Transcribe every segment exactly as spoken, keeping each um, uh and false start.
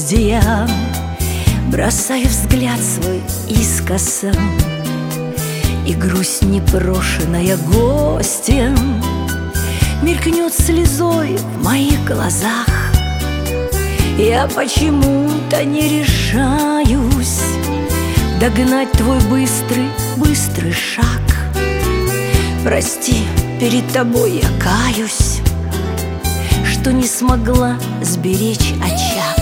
где я бросаю взгляд свой искоса, и грусть непрошенная гостья мелькнет слезой в моих глазах. Я почему-то не решаюсь догнать твой быстрый, быстрый шаг. Прости, перед тобой я каюсь, что не смогла сберечь очаг.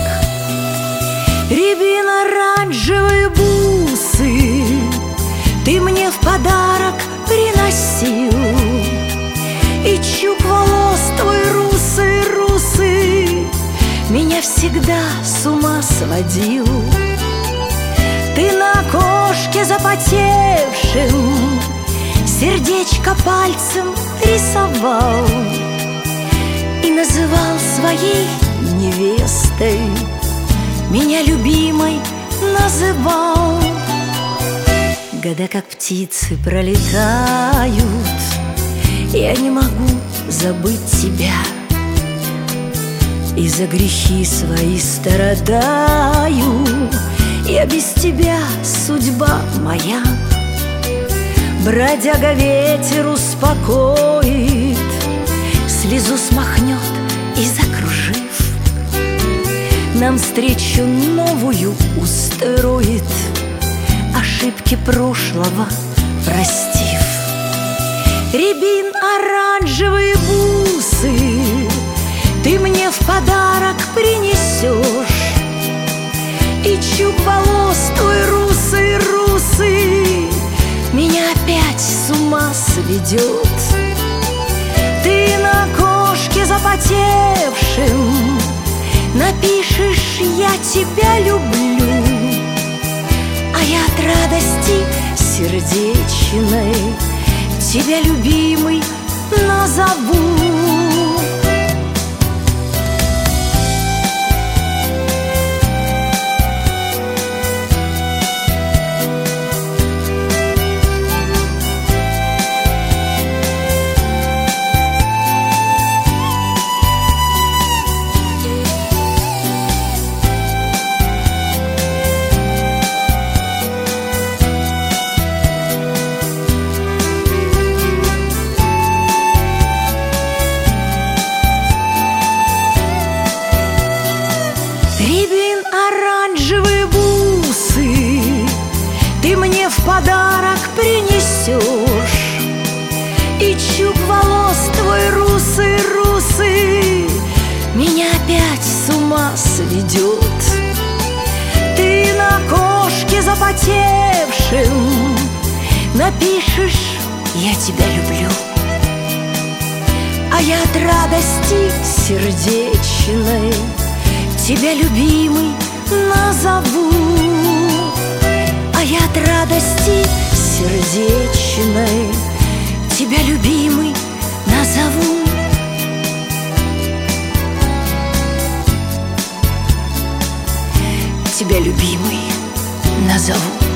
Рябино-оранжевые бусы ты мне в подарок приносил, и чуб волос твой русый, русый меня всегда с ума сводил. Ты на окошке запотевшем сердечко пальцем рисовал и называл своей невестой, меня любимой называл. Года как птицы пролетают, я не могу забыть тебя, и за грехи свои страдаю. Я без тебя судьба моя. Бродяга ветер успокоит, слезу смахнет и, закружив, нам встречу новую устроит, ошибки прошлого простив. Рябин-оранжевые бусы ты мне в подарок принесешь, и чуб волос твой русый, русый меня опять с ума сведет. Ты на окошке запотевшем напишешь: я тебя люблю, а я от радости сердечной тебя, любимый, назову. Рябин-оранжевые бусы ты мне в подарок принесешь, и чуб волос твой русый, русый меня опять с ума сведет. Ты на окошке запотевшем напишешь: я тебя люблю, а я от радости сердечной тебя, любимый, назову. А я от радости сердечной тебя, любимый, назову. Тебя, любимый, назову.